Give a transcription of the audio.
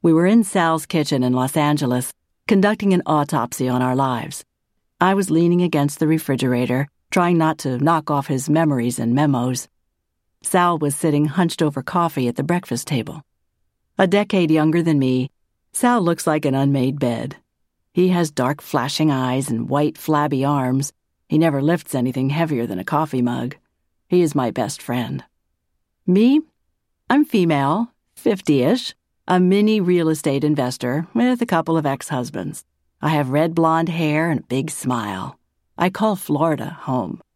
We were in Sal's kitchen in Los Angeles, conducting an autopsy on our lives. I was leaning against the refrigerator, trying not to knock off his memories and memos. Sal was sitting hunched over coffee at the breakfast table. A decade younger than me, Sal looks like an unmade bed. He has dark flashing eyes and white flabby arms. He never lifts anything heavier than a coffee mug. He is my best friend. Me? I'm female, 50-ish, a mini real estate investor with a couple of ex-husbands. I have red blonde hair and a big smile. I call Florida home.